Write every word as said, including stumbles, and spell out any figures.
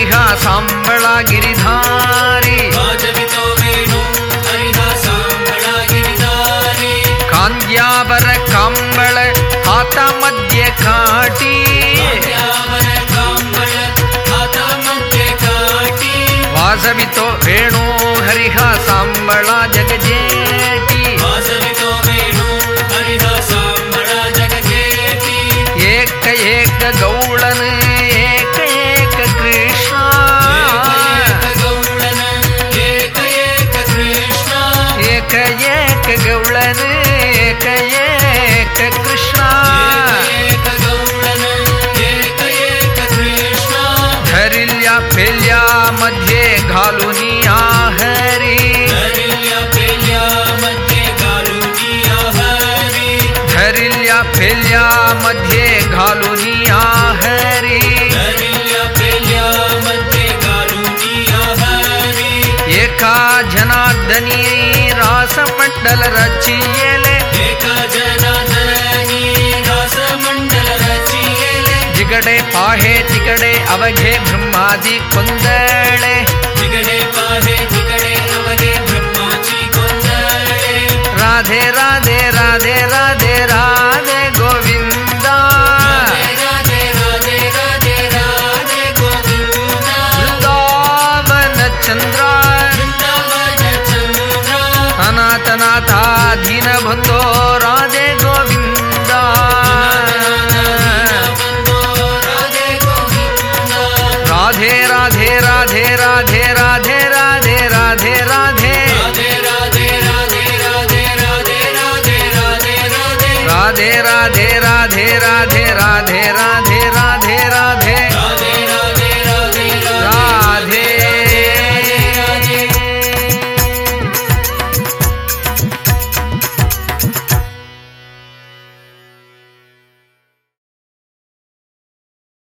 ಹರಿಹ ಸಾಂಬಳ ಗಿರಿಧಾರಿ ವಾಜವಿತೋ ವೇಣು ಹರಿಹ ಸಾಂಬಳ ಗಿರಿಧಾರಿ ಕಾಂದ್ಯಾವರ ಕಾಂಬಳ ಹಾತ ಮಧ್ಯೆ ಕಾಟಿ ಕಾಂದ್ಯಾವರ ಕಾಂಬಳ ಹಾತ ಮಧ್ಯೆ ಕಾಟಿ ವಾಸವಿತೋ ವೇಣು ಹರಿಹ ಸಾಂಬಳ ಜಗಜೇಟಿ ವಾಸವಿತೋ ವೇಣು ಹರಿಹ ಸಾಂಬಳ ಜಗಜೇಟಿ ಏಕ ಏಕ ಗೌಳನ ಏಕ ಏಕ ಕೃಷ್ಣ ಏಕ ಗೌಳನ ಏಕ ಏಕ ಕೃಷ್ಣ ಏಕ ಏಕ ಗೌಳನ ಏಕ ಏಕ ಕೃಷ್ಣ ಏಕ ಗೌಳನ ಏಕ ಏಕ ಕೃಷ್ಣ ಧರಿಲ್ಯ ಪೆಲ್ಯ ಮಧ್ಯೆ घालुनी आहरी धरिल्या पेल्या मध्ये घालुनी आहरी धरिल्या पेल्या मध्ये घालुनी आहरी धरिल्या पेल्या मध्ये घालुनी आहरी एका जनार्दनी रासमंडल रचियेले एका जनार्दनी रासमंडल रचियेले जिगडे पाहे तिकडे अवघे ब्रह्मादी कुंदळे जिगडे पाहे तिकडे अवघे ब्रह्माची गोंधळे राधे राधे राधे राधे राधे गोविंदा राधे राधे राधे राधे गोविंदा वृंदावन चंद्र वृंदावन चंद्र अनाथनाथा दीन बंधो राधे गोविंदा राधे राधे राधे राधे राधे राधे राधे राधे राधे राधे राधे राधे राधे राधे राधे राधे